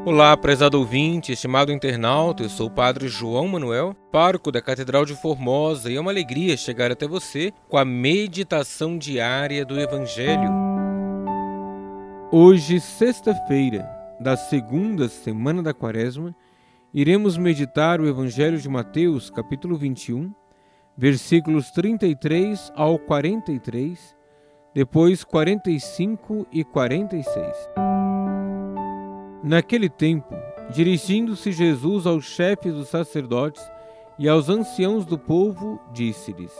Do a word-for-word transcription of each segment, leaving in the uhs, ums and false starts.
Olá, prezado ouvinte, estimado internauta, eu sou o Padre João Manuel, pároco da Catedral de Formosa, e é uma alegria chegar até você com a meditação diária do Evangelho. Hoje, sexta-feira da segunda semana da Quaresma, iremos meditar o Evangelho de Mateus, capítulo vinte e um, versículos trinta e três ao quarenta e três, depois quarenta e cinco e quarenta e seis. Naquele tempo, dirigindo-se Jesus aos chefes dos sacerdotes e aos anciãos do povo, disse-lhes: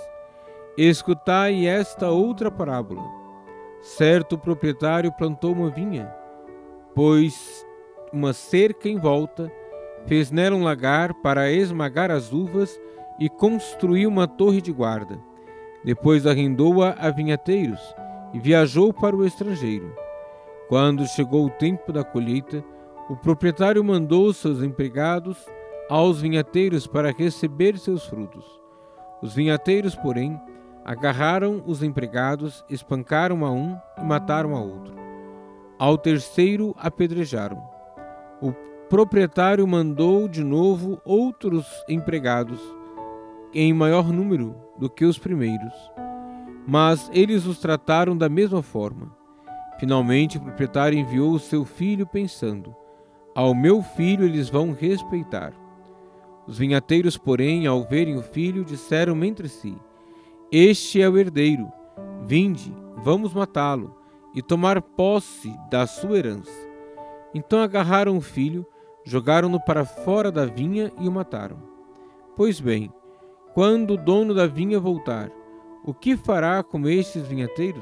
Escutai esta outra parábola. Certo proprietário plantou uma vinha, pôs uma cerca em volta, fez nela um lagar para esmagar as uvas e construiu uma torre de guarda. Depois arrendou-a a vinhateiros e viajou para o estrangeiro. Quando chegou o tempo da colheita, o proprietário mandou seus empregados aos vinhateiros para receber seus frutos. Os vinhateiros, porém, agarraram os empregados, espancaram a um e mataram a outro. Ao terceiro apedrejaram. O proprietário mandou de novo outros empregados, em maior número do que os primeiros, mas eles os trataram da mesma forma. Finalmente, o proprietário enviou o seu filho pensando: ao meu filho eles vão respeitar. Os vinhateiros, porém, ao verem o filho, disseram entre si: Este é o herdeiro. Vinde, vamos matá-lo e tomar posse da sua herança. Então agarraram o filho, jogaram-no para fora da vinha e o mataram. Pois bem, quando o dono da vinha voltar, o que fará com estes vinhateiros?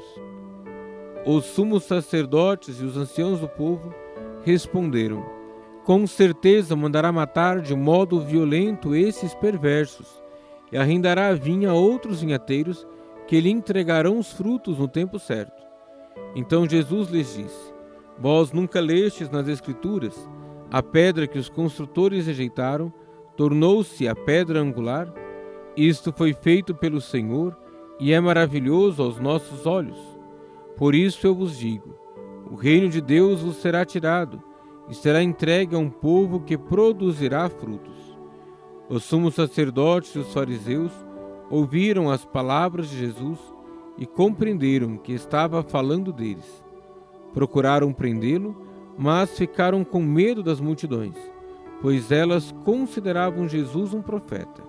Os sumos sacerdotes e os anciãos do povo responderam: Com certeza mandará matar de modo violento esses perversos e arrendará a vinha a outros vinhateiros que lhe entregarão os frutos no tempo certo. Então Jesus lhes disse: Vós nunca lestes nas Escrituras: a pedra que os construtores rejeitaram tornou-se a pedra angular? Isto foi feito pelo Senhor e é maravilhoso aos nossos olhos. Por isso eu vos digo: o reino de Deus vos será tirado e será entregue a um povo que produzirá frutos. Os sumos sacerdotes e os fariseus ouviram as palavras de Jesus e compreenderam que estava falando deles. Procuraram prendê-lo, mas ficaram com medo das multidões, pois elas consideravam Jesus um profeta.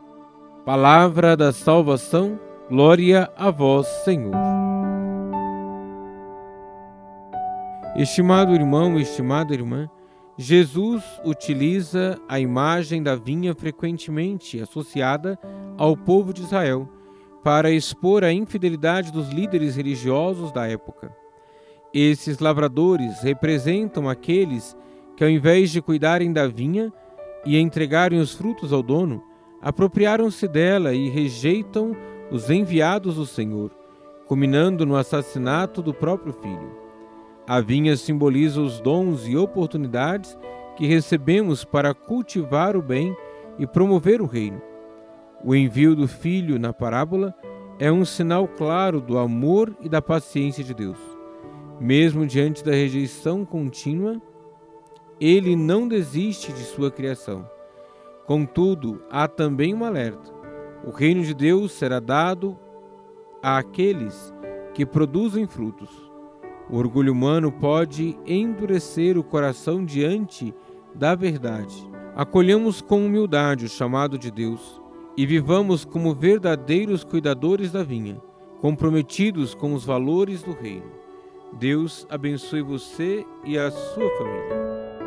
Palavra da salvação, glória a vós, Senhor. Estimado irmão, estimada irmã, Jesus utiliza a imagem da vinha frequentemente associada ao povo de Israel para expor a infidelidade dos líderes religiosos da época. Esses lavradores representam aqueles que, ao invés de cuidarem da vinha e entregarem os frutos ao dono, apropriaram-se dela e rejeitam os enviados do Senhor, culminando no assassinato do próprio filho. A vinha simboliza os dons e oportunidades que recebemos para cultivar o bem e promover o reino. O envio do filho na parábola é um sinal claro do amor e da paciência de Deus. Mesmo diante da rejeição contínua, ele não desiste de sua criação. Contudo, há também um alerta: o reino de Deus será dado àqueles que produzem frutos. O orgulho humano pode endurecer o coração diante da verdade. Acolhamos com humildade o chamado de Deus e vivamos como verdadeiros cuidadores da vinha, comprometidos com os valores do reino. Deus abençoe você e a sua família.